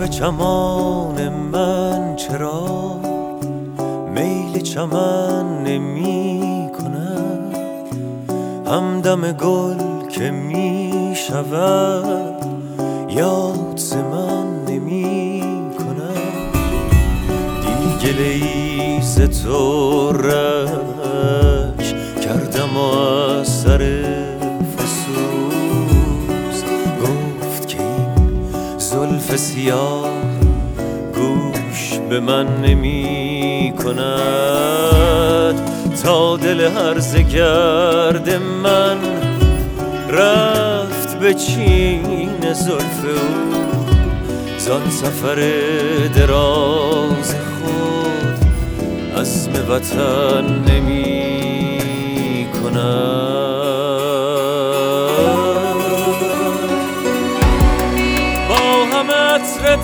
سرو چمان من چرا میل چمن نمی کند، همدم گل که می شود یاد ز من نمی کند. دیگه گله‌ای ز تو رنج کردم و از سر فسوس گفت که این زلف سیاه گوش به من نمی کند. تا دل هرزه گرد من رفت به چین زلف او، زان سفر دراز خود عزم وطن نمی کند. با همه عطر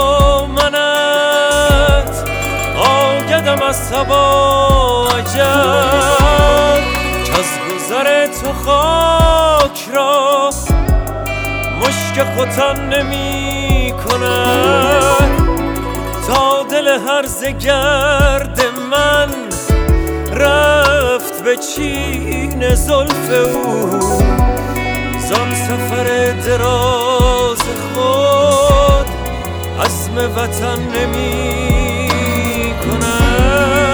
دامنت آگدم از صبا عجب، کز گذر تو خاک را مشک ختن نمی کند. تا دل هرزه گرد من رفت به چین زلف او، زان سفر دراز خود عزم وطن نمی کند.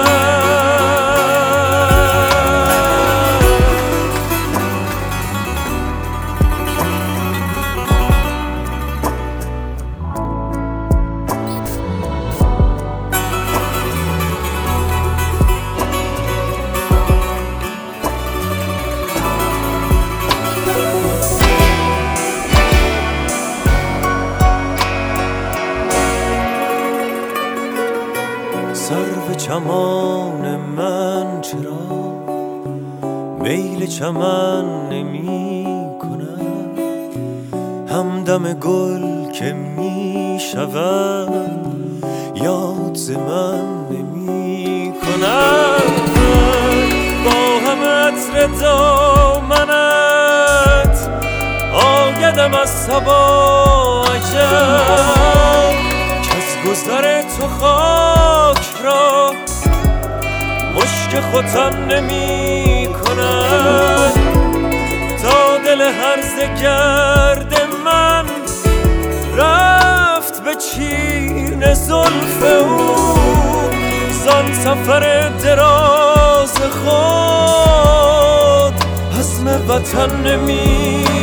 سرو چمان من چرا میل چمن نمی کند، همدم گل که می شود یاد ز من نمی کند. با همه عطر دامنت آگدم از صبا عجب، کز گذر تو خاک را مشک ختن نمی کند. تا دل هرزه گرد من رفت به چین زلف او، زان سفر دراز خود عزم وطن نمی